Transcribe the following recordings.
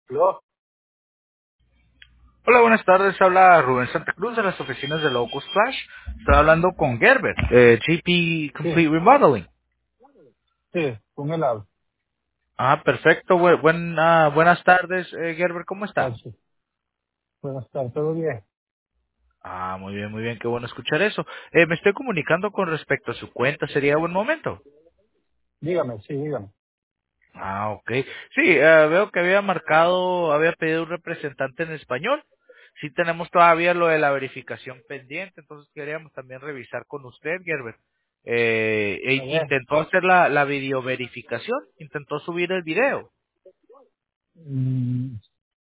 ¿Aló? Hola, buenas tardes. Habla Rubén Santa Cruz de las oficinas de Locus Flash. Estoy hablando con Gerber, GP Sí, Complete Remodeling. sí, con el habla. Ah, perfecto. Buenas tardes, Gerber. ¿Cómo está? Gracias. Buenas tardes, ¿todo bien? Ah, muy bien, muy bien. Qué bueno escuchar eso. Me estoy comunicando con respecto a su cuenta. ¿Sería buen momento? Dígame, sí, dígame. Ah, ok. Sí, veo que había pedido un representante en español. Sí tenemos todavía lo de la verificación pendiente, entonces queríamos también revisar con usted, Gerber. A ver, Intentó hacer la video verificación, intentó subir el video. mm,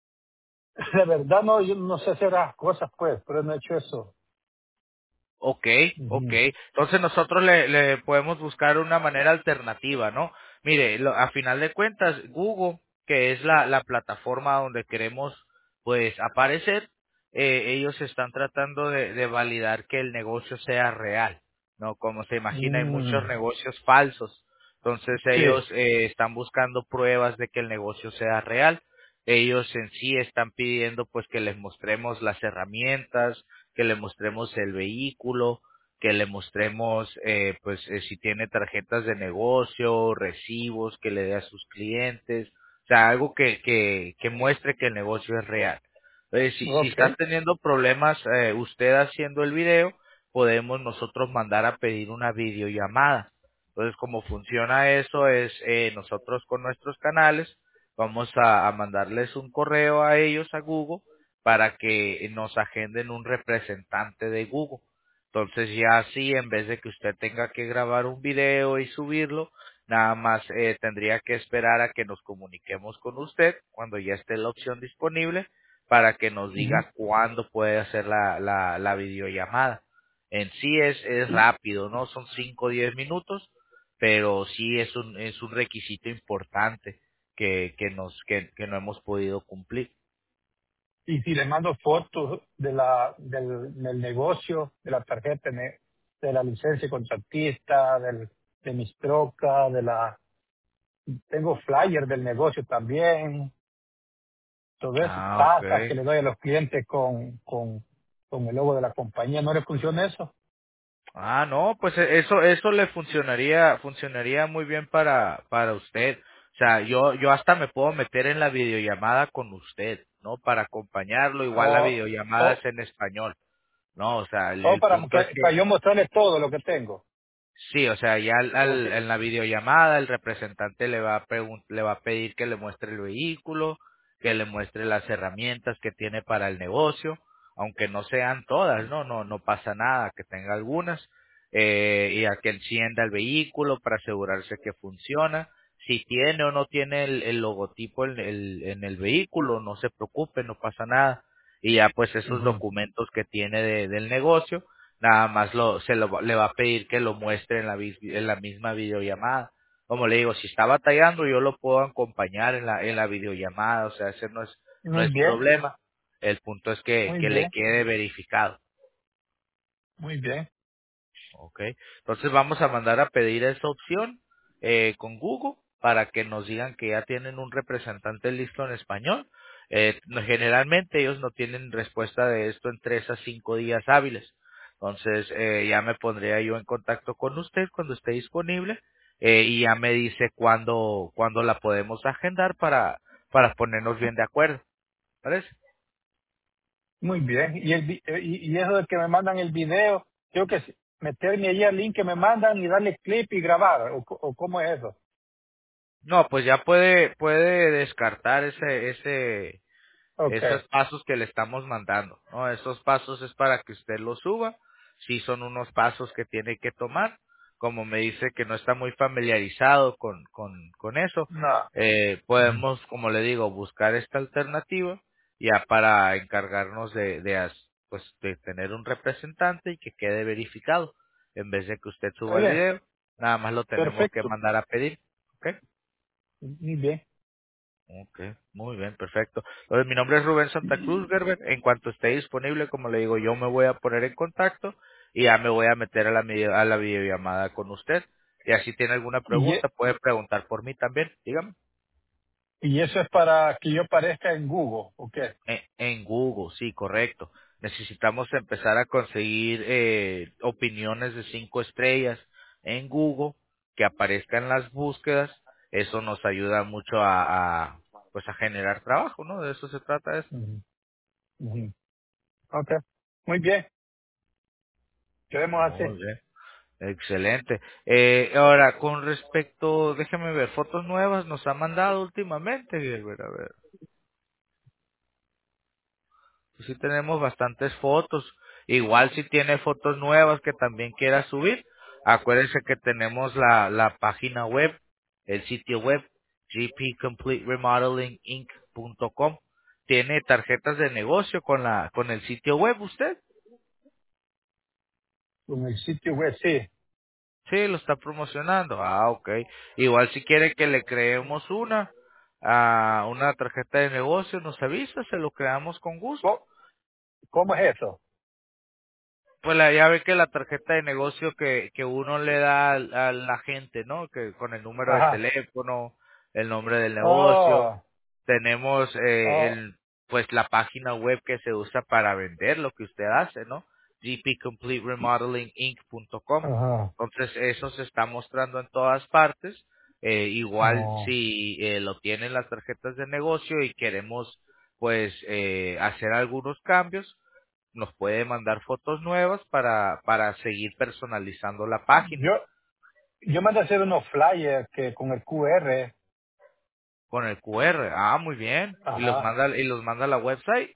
de verdad no, yo no sé hacer las cosas, pues, pero no he hecho eso. Ok, ok. Ujú. Entonces nosotros le podemos buscar una manera alternativa, ¿no? Mire, a final de cuentas, Google, que es la plataforma donde queremos, pues, aparecer, ellos están tratando de validar que el negocio sea real, ¿no? Como se imagina, hay muchos Mm, negocios falsos. Entonces sí, ellos están buscando pruebas de que el negocio sea real. Ellos en sí están pidiendo, pues, que les mostremos las herramientas, que le mostremos el vehículo, que le mostremos si tiene tarjetas de negocio, recibos que le dé a sus clientes, o sea, algo que muestre que el negocio es real. Si ok. está teniendo problemas usted haciendo el video, podemos nosotros mandar a pedir una videollamada. Entonces, como funciona eso es nosotros con nuestros canales vamos a mandarles un correo a ellos, a Google, para que nos agenden un representante de Google. Entonces ya así, en vez de que usted tenga que grabar un video y subirlo, nada más tendría que esperar a que nos comuniquemos con usted cuando ya esté la opción disponible para que nos Ujú. diga cuándo puede hacer la videollamada. En sí es rápido, ¿no? Son 5 o 10 minutos, pero sí es un requisito importante que no hemos podido cumplir. Y si le mando fotos del negocio, de la tarjeta, de la licencia contratista, de mis trocas, tengo flyer del negocio también, todo eso, Ah, tasas que okay. le doy a los clientes con el logo de la compañía. ¿No le funciona eso? Ah, no, pues eso le funcionaría muy bien para usted. O sea, yo hasta me puedo meter en la videollamada con usted, ¿no? Para acompañarlo, igual la O, videollamada o, es en español, ¿no? O sea, o el punto es para que yo mostrarle todo lo que tengo. sí, o sea, ya Ok. en la videollamada el representante le va a pedir que le muestre el vehículo, que le muestre las herramientas que tiene para el negocio, aunque no sean todas, no pasa nada, que tenga algunas, y a que encienda el vehículo para asegurarse que funciona. Si tiene o no tiene el logotipo en el vehículo, no se preocupe, no pasa nada. Y ya pues esos Ujú, documentos que tiene del negocio, nada más le va a pedir que lo muestre en en la misma videollamada. Como le digo, si está batallando, yo lo puedo acompañar en la videollamada, o sea, ese no muy es bien, problema. El punto es muy que le bien, quede verificado. muy bien. ¿Ok? Entonces vamos a mandar a pedir esa opción con Google para que nos digan que ya tienen un representante listo en español. Generalmente ellos no tienen respuesta de esto en 3 a 5 días hábiles. Entonces ya me pondría yo en contacto con usted cuando esté disponible y ya me dice cuándo la podemos agendar para ponernos bien de acuerdo. ¿Parece? Muy bien. Y eso de que me mandan el video, tengo que meterme ahí al link que me mandan y darle clip y grabar. O cómo es eso? No, pues ya puede descartar Ok. esos pasos que le estamos mandando, ¿no? Esos pasos es para que usted los suba, sí son unos pasos que tiene que tomar, como me dice que no está muy familiarizado con eso, No. Ujú. podemos, como le digo, buscar esta alternativa ya para encargarnos pues, de tener un representante y que quede verificado, en vez de que usted Está suba el bien. video, nada más lo tenemos que Perfecto. mandar a pedir, ¿ok? Muy bien. Ok, muy bien, perfecto. Entonces, mi nombre es Rubén Santa Cruz, Gerber. En cuanto esté disponible, como le digo, yo me voy a poner en contacto y ya me voy a meter a la videollamada con usted. Y así tiene alguna Y, pregunta, puede preguntar por mí también, dígame. Y eso es para que yo aparezca en Google, ¿o qué? En Google, sí, correcto. Necesitamos empezar a conseguir opiniones de 5 estrellas en Google que aparezcan en las búsquedas. Eso nos ayuda mucho pues a generar trabajo, ¿no? De eso se trata esto. Ujú, ujú. Ok. Muy bien. Quedemos así. Muy bien. Excelente. Ahora, con respecto, déjeme ver, fotos nuevas nos ha mandado últimamente, Gilbert, a ver. Sí tenemos bastantes fotos. Igual si tiene fotos nuevas que también quiera subir, acuérdense que tenemos la página web, el sitio web, gpcompleteremodelinginc.com. ¿Tiene tarjetas de negocio con el sitio web usted? En el sitio web, sí. Sí, lo está promocionando. Ah, ok. Igual si quiere que le creemos una tarjeta de negocio, nos avisa, se lo creamos con gusto. ¿Cómo, cómo es eso? Pues ya ve que la tarjeta de negocio que uno le da a la gente, ¿no? Que con el número de Ajá. teléfono, el nombre del negocio, Oh, tenemos oh, pues la página web que se usa para vender lo que usted hace, ¿no? gpcompleteremodelinginc.com. ajá. Entonces eso se está mostrando en todas partes. Igual Oh. si lo tienen las tarjetas de negocio y queremos pues hacer algunos cambios, nos puede mandar fotos nuevas para seguir personalizando la página Yo mandé a hacer unos flyers que con el QR. con el QR. Ah, muy bien. Ajá. Y los manda a la website.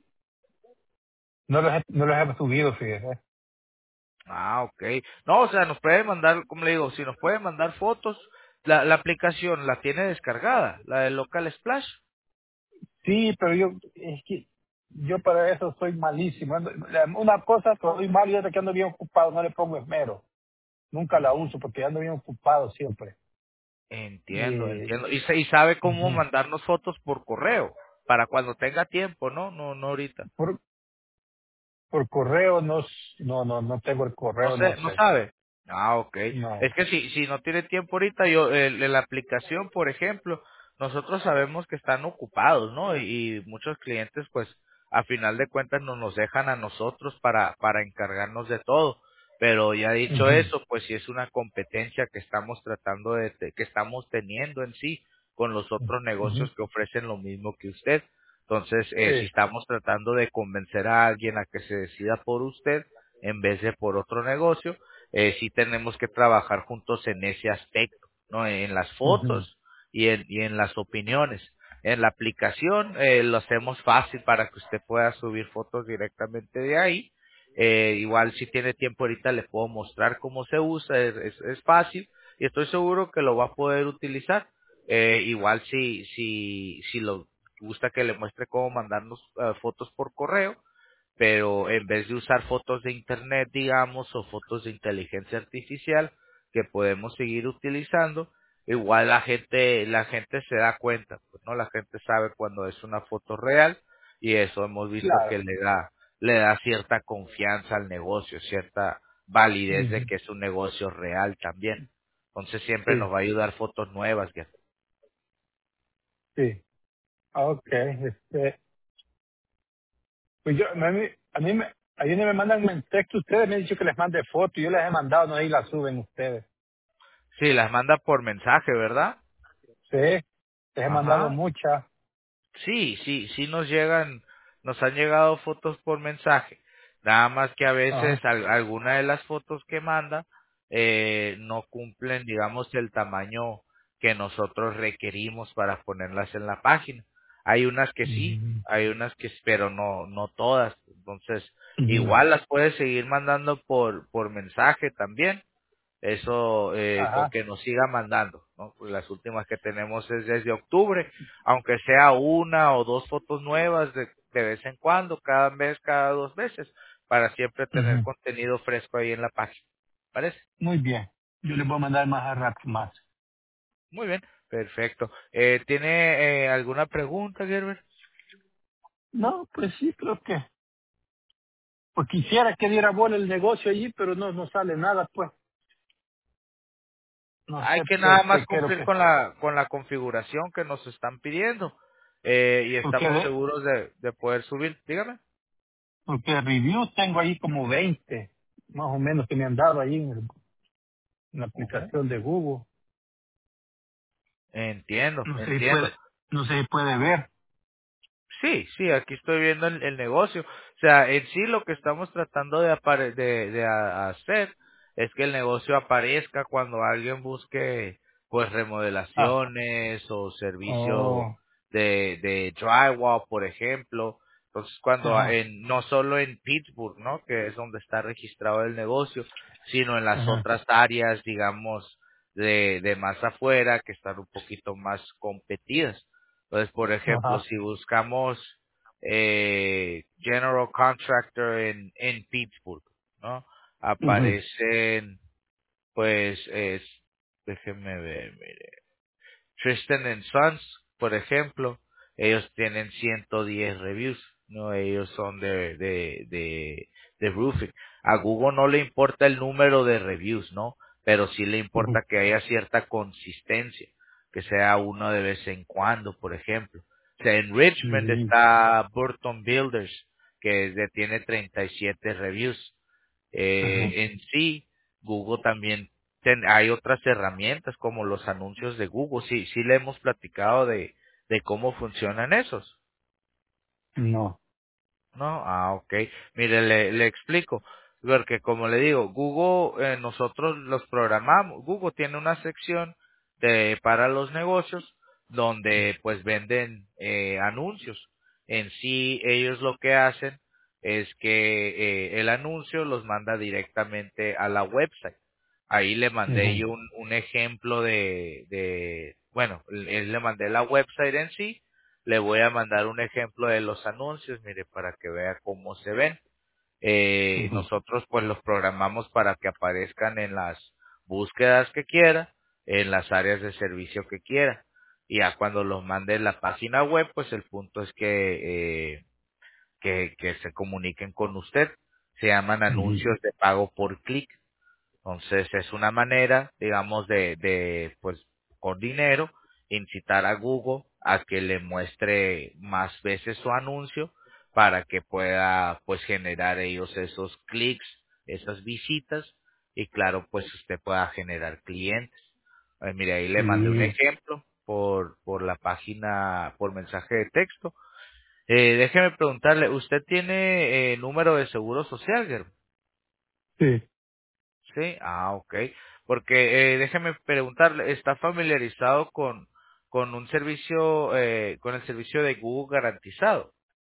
No los he subido, fíjese. Ah, ok. No, o sea, nos puede mandar, como le digo, si nos puede mandar fotos, la aplicación la tiene descargada, la de Local Splash. Sí, pero es que yo para eso soy malísimo. Una cosa, soy malo y otra que ando bien ocupado, no le pongo esmero. Nunca la Mm, uso porque ando bien ocupado siempre. entiendo, Y, entiendo. Y sabe cómo ujú. mandarnos fotos por correo, para cuando tenga tiempo, ¿no? No ahorita. por, por correo no tengo el No correo, no sé, no sé. sabe. Ah, ok. No. Es que si no tiene tiempo ahorita, yo, en la aplicación, por ejemplo, nosotros sabemos que están ocupados, ¿no? Y muchos clientes, pues, a final de cuentas nos dejan a nosotros para encargarnos de todo. Pero ya dicho Ujú, eso, pues si es una competencia que estamos tratando que estamos teniendo en sí con los otros ujú. negocios que ofrecen lo mismo que usted. Entonces, si Sí, estamos tratando de convencer a alguien a que se decida por usted en vez de por otro negocio, sí tenemos que trabajar juntos en ese aspecto, ¿no? En las ujú, fotos y en las opiniones. En la aplicación lo hacemos fácil para que usted pueda subir fotos directamente de ahí. Igual si tiene tiempo ahorita le puedo mostrar cómo se usa, es fácil y estoy seguro que lo va a poder utilizar. Igual si lo gusta que le muestre cómo mandarnos fotos por correo, pero en vez de usar fotos de internet, digamos, o fotos de inteligencia artificial que podemos seguir utilizando, igual la gente se da cuenta, pues, ¿no? La gente sabe cuando es una foto real y eso hemos visto que claro. le da cierta confianza al negocio, cierta validez de Ujú, que es un negocio real también. Entonces siempre nos sí, va a ayudar fotos nuevas, Gert. sí. Ok. Pues a mí me mandan un texto, ustedes me han dicho que les mande fotos, yo les he mandado, no ahí las suben ustedes. Sí, las manda por mensaje, ¿verdad? Sí, les he mandado Ajá. muchas. Sí nos han llegado fotos por mensaje. Nada más que a veces Ajá. alguna de las fotos que manda no cumplen, digamos, el tamaño que nosotros requerimos para ponerlas en la página. Hay unas que sí, Ujú, hay unas que, pero no todas. Entonces, ujú. igual las puedes seguir mandando por mensaje también, eso con Ajá. que nos siga mandando, ¿no? Pues las últimas que tenemos es desde octubre, aunque sea una o dos fotos nuevas de vez en cuando, cada mes, cada 2 meses, para siempre tener Ujú. contenido fresco ahí en la página. ¿Parece? Muy bien. Yo les voy a mandar más a rato más. Muy bien, perfecto. ¿Tiene alguna pregunta, Gerber? No, pues sí, creo que. Pues quisiera que diera bola el negocio allí, pero no sale nada, pues. No Hay sé que nada qué, más quiero cumplir que, con la configuración que nos están pidiendo y porque, estamos seguros de poder subir. Dígame. porque reviews tengo ahí como 20 más o menos, que me han dado ahí en la Ujú. aplicación de Google. Entiendo, No sé si entiendo. puede, no sé si puede ver. Sí, sí, aquí estoy viendo el negocio. O sea, en sí lo que estamos tratando hacer es que el negocio aparezca cuando alguien busque pues Ah, remodelaciones o servicio oh, de drywall, por ejemplo. Entonces, ajá, no solo en Pittsburgh, ¿no? Que es donde está registrado el negocio, sino en las ajá, otras áreas, digamos, de más afuera que están un poquito más competidas. Entonces, por ejemplo, ajá, si buscamos General Contractor en Pittsburgh, ¿no? ujú, Aparecen, pues, déjenme ver, mire. Tristan and Sons, por ejemplo, ellos tienen 110 reviews, ¿no? Ellos son de roofing. A Google no le importa el número de reviews, ¿no? Pero sí le ujú, importa que haya cierta consistencia, que sea uno de vez en cuando, por ejemplo. O sea, en Richmond ujú, está Burton Builders, tiene 37 reviews. ajá. En sí, Google también hay otras herramientas como los anuncios de Google. Sí, sí le hemos platicado de cómo funcionan esos. No. ¿No? Ah, ok. Mire, le explico. Porque como le digo, Google, nosotros los programamos. Google tiene una sección para los negocios donde pues venden anuncios. En sí, ellos lo que hacen es que el anuncio los manda directamente a la website. Ahí le mandé Ujú, yo un ejemplo bueno, le mandé la website en sí, le voy a mandar un ejemplo de los anuncios, mire, para que vea cómo se ven. ujú, Nosotros pues los programamos para que aparezcan en las búsquedas que quiera, en las áreas de servicio que quiera. Y ya cuando los mande en la página web, pues el punto es que se comuniquen con usted. Se llaman ujú, anuncios de pago por clic. Entonces es una manera, digamos, pues, con dinero, incitar a Google a que le muestre más veces su anuncio para que pueda, pues, generar ellos esos clics, esas visitas y claro, pues usted pueda generar clientes. Mire, ahí le mandé un ujú. ejemplo por la página, por mensaje de texto. Déjeme preguntarle, ¿usted tiene número de seguro social, Guillermo? Sí. Sí, ah, ok. Porque déjeme preguntarle, ¿está familiarizado con un servicio, con el servicio de Google garantizado?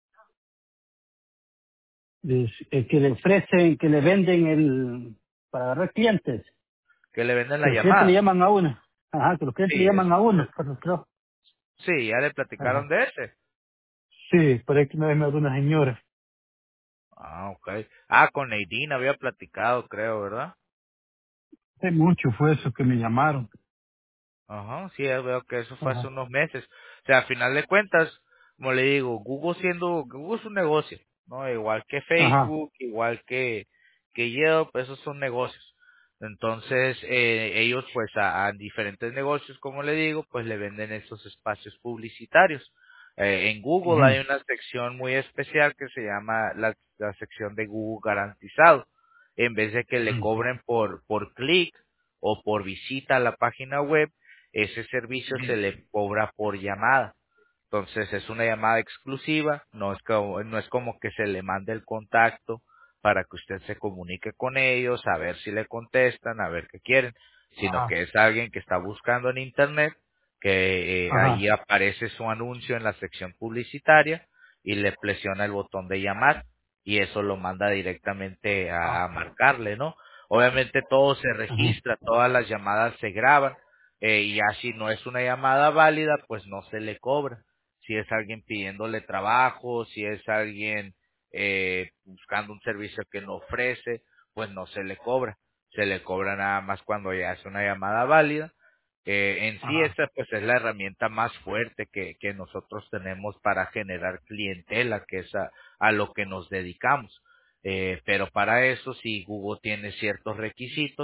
Que le ofrecen, que le venden para agarrar clientes, Que le venden que la los clientes le llamada. llaman a uno. Ajá, que los clientes le Sí, llaman a uno, pues creo. sí, ya le platicaron Ajá. de ese. Sí, por ahí que una vez me habló una señora. Ah, ok. Ah, con Neidina había platicado, creo, ¿verdad? Hace mucho fue eso que me llamaron. Ajá, sí, ya veo que eso fue hace Ajá, unos meses. O sea, a final de cuentas, como le digo, Google es un negocio, ¿no? Igual que ajá, Facebook, igual que Yelp, esos son negocios. Entonces, ellos pues a diferentes negocios, como le digo, pues le venden esos espacios publicitarios. En Google hay ujú, una sección muy especial que se llama la sección de Google garantizado. En vez de que le ujú, cobren por clic o por visita a la página web, ese servicio ujú. se le cobra por llamada. Entonces es una llamada exclusiva, no es como que se le mande el contacto para que usted se comunique con ellos, a ver si le contestan, a ver qué quieren, sino Ajá, que es alguien que está buscando en internet, que ahí ajá, aparece su anuncio en la sección publicitaria y le presiona el botón de llamar y eso lo manda directamente a ajá, marcarle, ¿no? Obviamente todo se ujú, registra, todas las llamadas se graban y ya si no es una llamada válida, pues no se le cobra. Si es alguien pidiéndole trabajo, si es alguien buscando un servicio que no ofrece, pues no se le cobra. Se le cobra nada más cuando ya es una llamada válida. En sí, ajá, esta pues es la herramienta más fuerte que nosotros tenemos para generar clientela, que es a lo que nos dedicamos. Pero para eso, si Google tiene ciertos requisitos,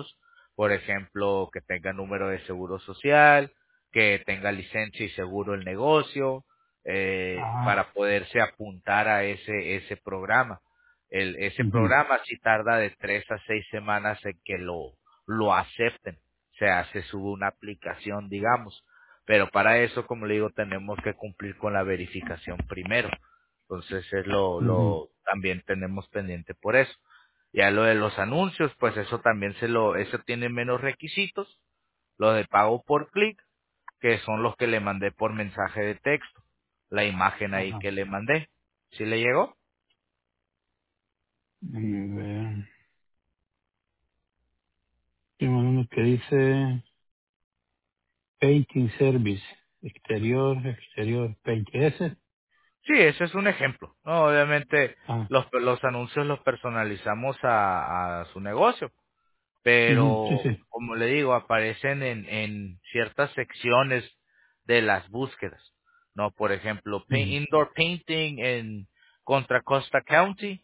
por ejemplo, que tenga número de seguro social, que tenga licencia y seguro el negocio, Ajá. para poderse apuntar a ese programa. Ese Ujú, programa sí tarda de 3 a 6 semanas en que lo acepten. Se sube una aplicación, digamos. Pero para eso, como le digo, tenemos que cumplir con la verificación primero. Entonces es ujú, también tenemos pendiente por eso. Ya lo de los anuncios, pues eso también eso tiene menos requisitos. Los de pago por clic, que son los que le mandé por mensaje de texto. La imagen ahí ajá. que le mandé. ¿Sí le llegó? Ver. Tengo uno que dice Painting Service. Exterior painting. ¿Ese? Sí, ese es un ejemplo. No, obviamente Ah, los anuncios los personalizamos a su negocio. ujú, sí, Pero sí. como le digo, aparecen en ciertas secciones de las búsquedas, ¿no? Por ejemplo, Ujú, indoor painting en Contra Costa County,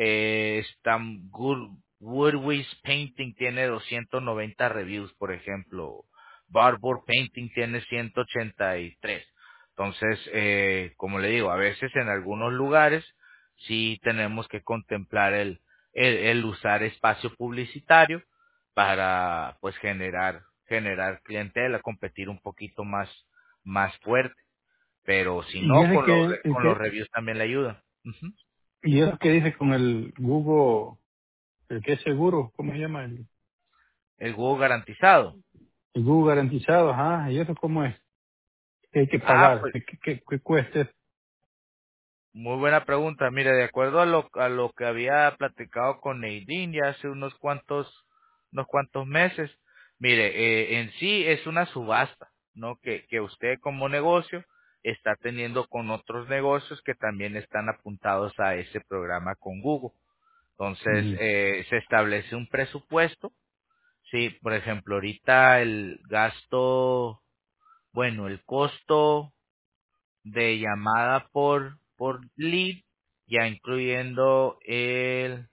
Woodwiz Painting tiene 290 reviews, por ejemplo, Barbour Painting tiene 183. Entonces, como le digo, a veces en algunos lugares sí tenemos que contemplar el usar espacio publicitario para pues generar clientela, competir un poquito más fuerte, pero si Y no ese que, el con los que, reviews también le ayuda. Ujú. y eso que dice con el Google, el que es seguro, ¿cómo se llama? El Google garantizado. El Google garantizado, ajá. ¿Y eso cómo es? ¿Qué hay que Ah, pagar? pues ¿Qué cuesta? muy buena pregunta. Mire, de acuerdo a lo que había platicado con Nadine ya hace unos cuantos meses, mire, en sí es una subasta, ¿no? Que usted como negocio está teniendo con otros negocios que también están apuntados a ese programa con Google. Entonces, Ujú, se establece un presupuesto. Sí, por ejemplo, ahorita el gasto, bueno, el costo de llamada por lead, ya incluyendo el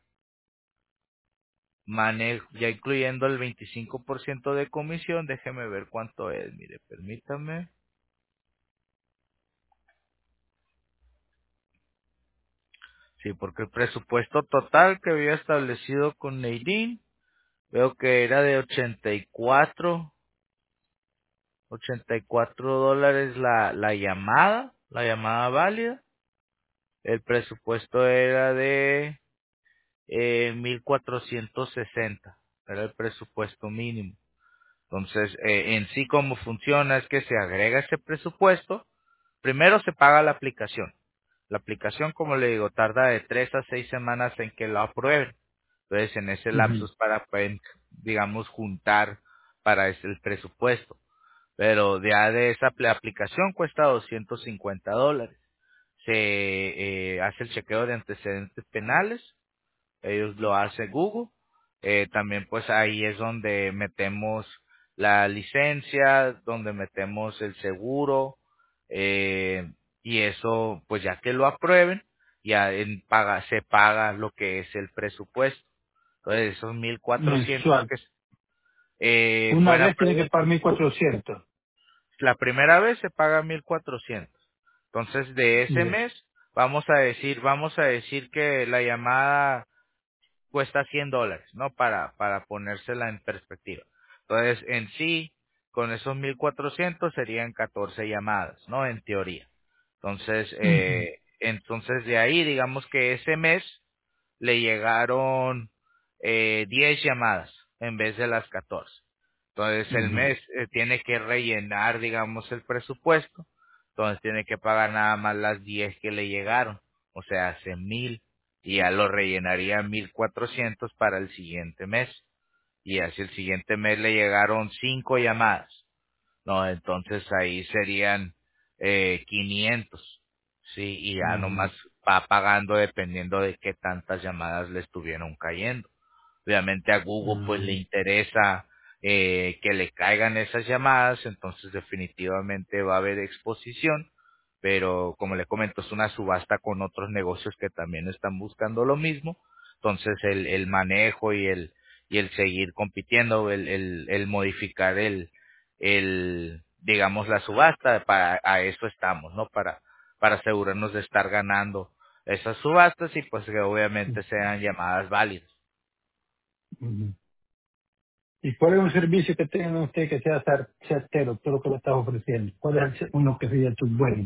manejo, ya incluyendo el 25% de comisión, déjeme ver cuánto es, mire, permítame. Sí, porque el presupuesto total que había establecido con Nadine, veo que era de 84 dólares la llamada válida. El presupuesto era de 1460, era el presupuesto mínimo. Entonces, en sí cómo funciona es que se agrega ese presupuesto, primero se paga la aplicación. La aplicación, como le digo, tarda de 3 a 6 semanas en que la aprueben. Entonces, en ese ujú, lapsus para, digamos, juntar para el presupuesto. Pero ya de esa aplicación cuesta $250. Se hace el chequeo de antecedentes penales, ellos lo hace Google. También pues ahí es donde metemos la licencia, donde metemos el seguro, eh, y eso pues ya que lo aprueben, ya se paga lo que es el presupuesto. Entonces esos 1,400 mensual. que Una buena vez tiene que pregunta. pagar 1,400. La primera vez se paga 1,400. Entonces de ese Ya. mes vamos a decir que la llamada cuesta $100, ¿no? Para ponérsela en perspectiva. Entonces, en sí, con esos 1,400 serían 14 llamadas, ¿no? En teoría. Ujú, Entonces de ahí, digamos que ese mes le llegaron 10 llamadas en vez de las 14. Entonces el ujú, mes tiene que rellenar, digamos, el presupuesto. Entonces tiene que pagar nada más las 10 que le llegaron. O sea, hace 1,000 y ya lo rellenaría 1,400 para el siguiente mes. Y así el siguiente mes le llegaron 5 llamadas. No, entonces ahí serían 500, sí, y ya ujú, nomás va pagando dependiendo de qué tantas llamadas le estuvieron cayendo. Obviamente a Google pues le ujú, interesa que le caigan esas llamadas, entonces definitivamente va a haber exposición, pero como le comento, es una subasta con otros negocios que también están buscando lo mismo, entonces el manejo y el seguir compitiendo, el modificar digamos, la subasta, para, a eso estamos, ¿no? Para asegurarnos de estar ganando esas subastas y pues que obviamente sean llamadas válidas. Ujú. ¿Y cuál es un servicio que tenga usted que sea certero, todo lo que le estás ofreciendo? ¿Cuál es uno que sería tu bueno?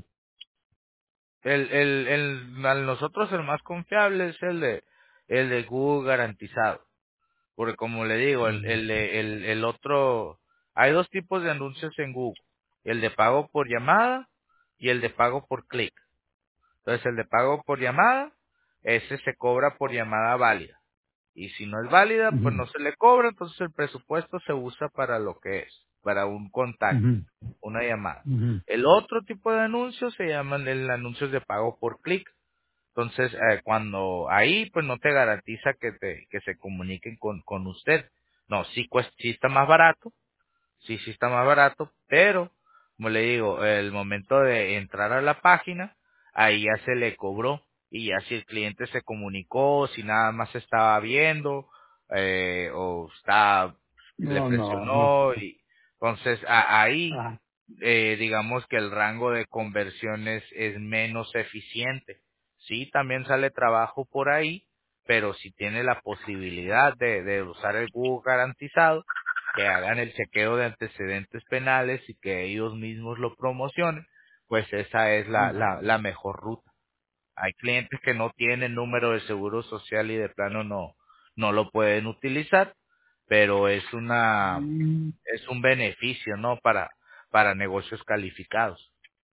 A nosotros el más confiable es el de Google garantizado. Porque como le digo, el otro, hay dos tipos de anuncios en Google. El de pago por llamada y el de pago por clic. Entonces el de pago por llamada, ese se cobra por llamada válida. Y si no es válida, pues Ujú, no se le cobra, entonces el presupuesto se usa para lo que es, para un contacto, ujú, una llamada. ujú, El otro tipo de anuncios se llaman el anuncios de pago por clic. Entonces, cuando ahí, pues no te garantiza que se comuniquen con usted. No, sí, sí está más barato, sí está más barato, pero, como le digo, el momento de entrar a la página, ahí ya se le cobró, y ya si el cliente se comunicó, si nada más estaba viendo, o le no, no, no. presionó, y entonces ahí, Ah, digamos que el rango de conversiones es menos eficiente. Sí, también sale trabajo por ahí, pero si tiene la posibilidad de usar el Google garantizado, que hagan el chequeo de antecedentes penales y que ellos mismos lo promocionen, pues esa es la mejor ruta. Hay clientes que no tienen número de seguro social y de plano no lo pueden utilizar, pero mm, es un beneficio, ¿no? Para negocios calificados.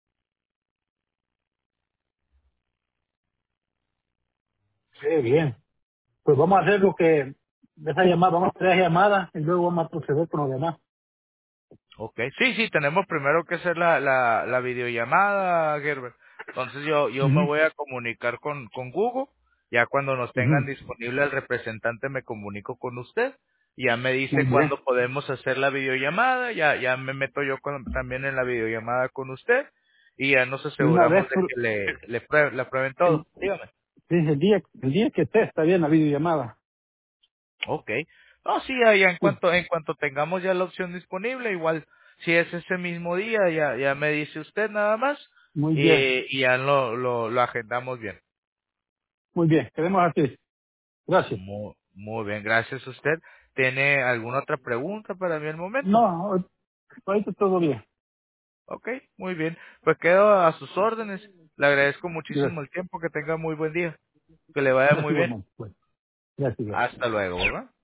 sí, bien. Pues vamos a hacer lo que, de esa llamada, vamos a hacer esa llamada y luego vamos a proceder con lo demás. Okay, sí, tenemos primero que hacer la videollamada, Gerber. Entonces yo me Ujú, voy a comunicar con Google, ya cuando nos tengan ujú. disponible el representante me comunico con usted, y ya me Muy dice bien. cuándo podemos hacer la videollamada, ya me meto yo también en la videollamada con usted, y ya nos Y una aseguramos vez, de que le prueben el, todo. Dígame. sí, el día que esté, está bien la videollamada. Okay. No, sí, ya Sí, en cuanto tengamos ya la opción disponible, igual si es ese mismo día, ya me dice usted nada más, muy bien, y ya lo agendamos bien. muy bien. Queremos así. Gracias. Muy bien, gracias a usted. ¿Tiene alguna otra pregunta para mí al momento? No, ahorita todo bien. Okay, muy bien. Pues quedo a sus órdenes. Le agradezco muchísimo Gracias. el tiempo, que tenga muy buen día. Que le vaya Gracias muy bien. igualmente. Pues, gracias, gracias. Hasta luego, ¿verdad?